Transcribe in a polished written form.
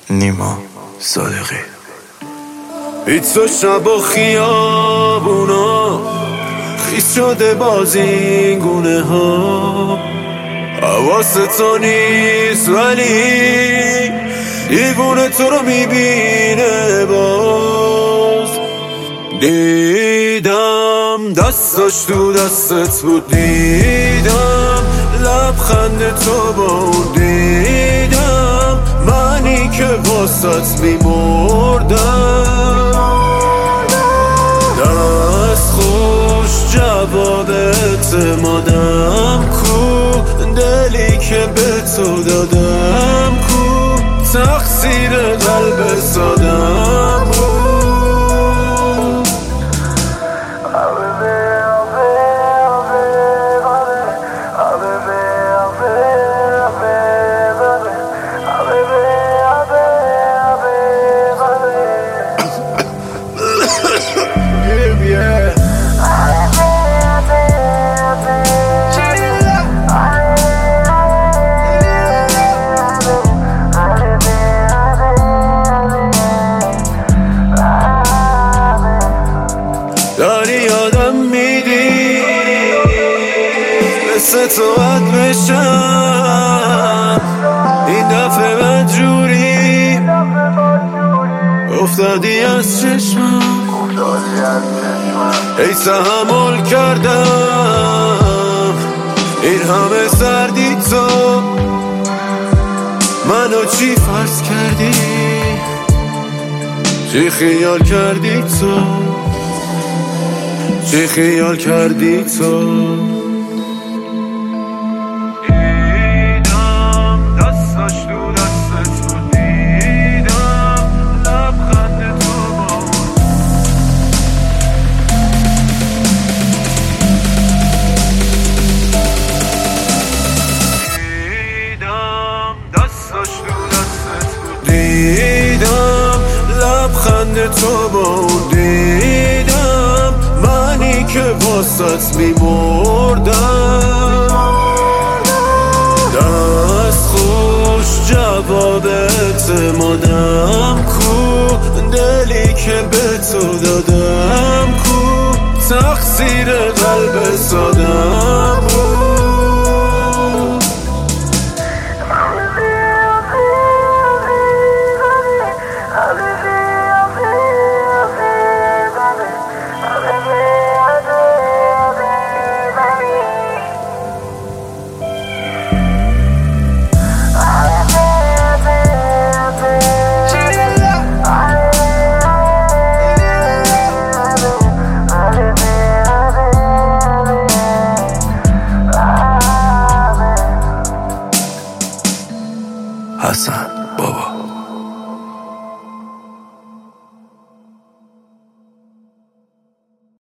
نیما صادقی. هیچ و شب و خیابونا خیس شده باز این گونه ها، حواست تو نیست ولی دیوونه تو رو میبینه باز. دیدم دستش تو دستت بود، دیدم لبخند تو با اون، دیدم منی که واسط میمردم. دست خوش جواب اعتمادم کو، دلی که به تو دادم کو، تقصیر قلب سادم کو. داری یادم میدی مثل تو عد بشم، این دفعه بدجوری افتادی از چشمم. ای تحمل کردم این همه سردی، تو منو چی فرض کردی، چی خیال کردی تو، چی خیال کردی تو. دیدم دستش تو دستت بود، دیدم لبخند تو با اون. دیدم دستش تو دستت بود، دیدم لبخند تو با اون، دیدم منی که واسط میمردم. دست خوش جواب اعتمادم کو، دلی که به تو دادم کو، تقصیر قلب سادم کو. حسن